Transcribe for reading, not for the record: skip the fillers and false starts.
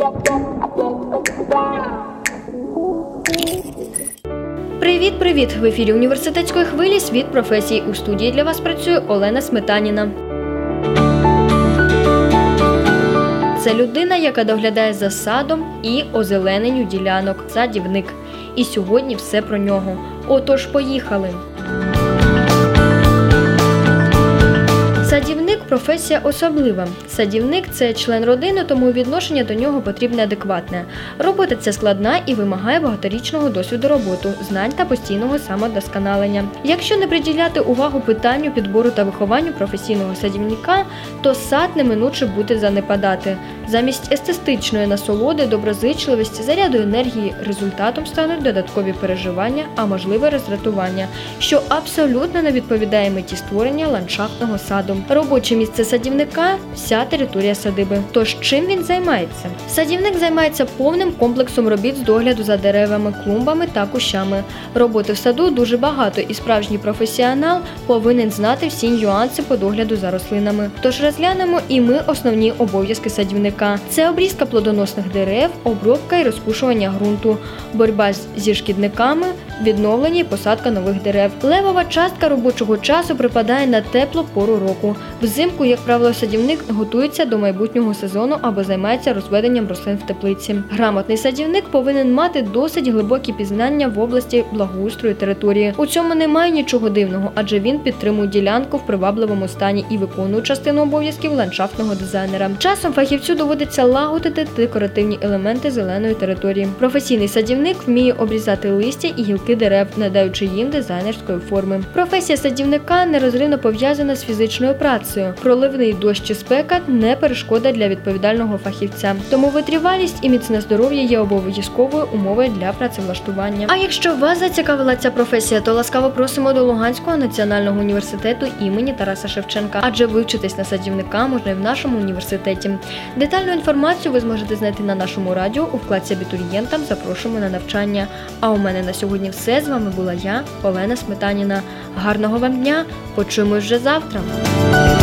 Привіт! В ефірі університетської хвилі «Світ професій». У студії для вас працює Олена Сметаніна. Це людина, яка доглядає за садом і озелененню ділянок – садівник. І сьогодні все про нього. Отож, поїхали! Садівник – професія особлива. Садівник – це член родини, тому відношення до нього потрібне адекватне. Робота ця складна і вимагає багаторічного досвіду роботи, знань та постійного самодосконалення. Якщо не приділяти увагу питанню підбору та вихованню професійного садівника, то сад неминуче буде занепадати. Замість естетичної насолоди, доброзичливості, заряду енергії результатом стануть додаткові переживання, а можливе роздратування, що абсолютно не відповідає меті створення ландшафтного саду. Робоче місце садівника – вся територія садиби. Тож чим він займається? Садівник займається повним комплексом робіт з догляду за деревами, клумбами та кущами. Роботи в саду дуже багато, і справжній професіонал повинен знати всі нюанси по догляду за рослинами. Тож розглянемо і ми основні обов'язки садівника. Це обрізка плодоносних дерев, обробка і розпушування ґрунту, боротьба зі шкідниками, відновлення і посадка нових дерев. Левова частка робочого часу припадає на теплу пору року. Взимку, як правило, садівник готується до майбутнього сезону або займається розведенням рослин в теплиці. Грамотний садівник повинен мати досить глибокі пізнання в області благоустрою території. У цьому немає нічого дивного, адже він підтримує ділянку в привабливому стані і виконує частину обов'язків ландшафтного дизайнера. Часом фахівцю доводиться лагодити декоративні елементи зеленої території. Професійний садівник вміє обрізати листя і гілки дерев, надаючи їм дизайнерської форми. Професія садівника нерозривно пов'язана з фізичною працею. Проливний дощ чи спека – не перешкода для відповідального фахівця. Тому витривалість і міцне здоров'я є обов'язковою умовою для працевлаштування. А якщо вас зацікавила ця професія, то ласкаво просимо до Луганського національного університету імені Тараса Шевченка, адже вивчитись на садівника можна і в нашому університеті. Детальну інформацію ви зможете знайти на нашому радіо у вкладці «Абітурієнтам запрошуємо на навчання». А у мене на сьогодні все. З вами була я, Олена Сметаніна. Гарного вам дня! Почуємось вже завтра!